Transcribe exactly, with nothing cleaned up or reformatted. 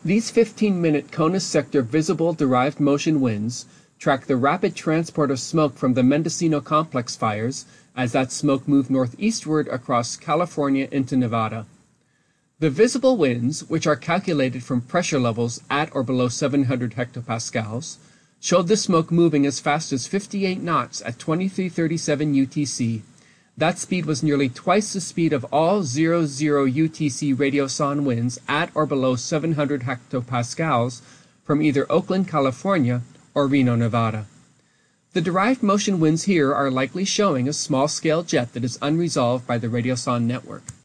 These fifteen-minute CONUS sector visible derived motion winds track the rapid transport of smoke from the Mendocino complex fires as that smoke moved northeastward across California into Nevada. The visible winds, which are calculated from pressure levels at or below seven hundred hectopascals, showed the smoke moving as fast as fifty-eight knots at twenty-three thirty-seven U T C. That speed was nearly twice the speed of all zero zero U T C radiosonde winds at or below seven hundred hectopascals from either Oakland, California, or Reno, Nevada. The derived motion winds here are likely showing a small-scale jet that is unresolved by the radiosonde network.